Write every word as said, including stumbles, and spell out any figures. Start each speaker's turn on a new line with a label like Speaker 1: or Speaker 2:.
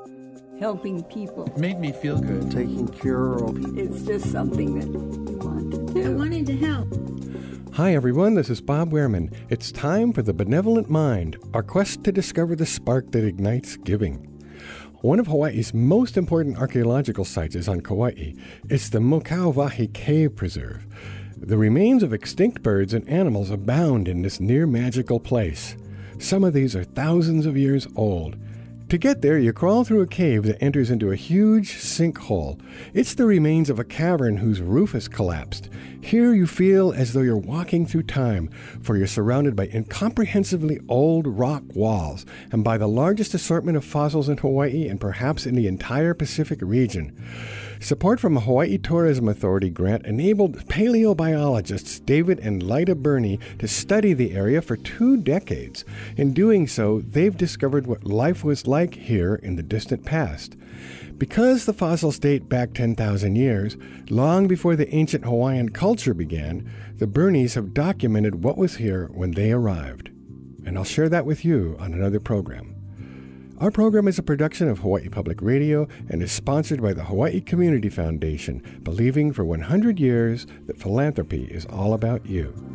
Speaker 1: helping people.
Speaker 2: It made me feel good.
Speaker 3: Taking care of people.
Speaker 1: It's just something that you want to do.
Speaker 4: I wanted to help.
Speaker 5: Hi everyone, this is Bob Wehrman. It's time for The Benevolent Mind, our quest to discover the spark that ignites giving. One of Hawaii's most important archaeological sites is on Kauai. It's the Mokauwahi Cave Preserve. The remains of extinct birds and animals abound in this near-magical place. Some of these are thousands of years old. To get there, you crawl through a cave that enters into a huge sinkhole. It's the remains of a cavern whose roof has collapsed. Here you feel as though you're walking through time, for you're surrounded by incomprehensibly old rock walls and by the largest assortment of fossils in Hawaii and perhaps in the entire Pacific region. Support from a Hawaii Tourism Authority grant enabled paleobiologists David and Lyda Burney to study the area for two decades. In doing so, they've discovered what life was like here in the distant past. Because the fossils date back ten thousand years, long before the ancient Hawaiian culture began, the Burneys have documented what was here when they arrived. And I'll share that with you on another program. Our program is a production of Hawaii Public Radio and is sponsored by the Hawaii Community Foundation, believing for one hundred years that philanthropy is all about you.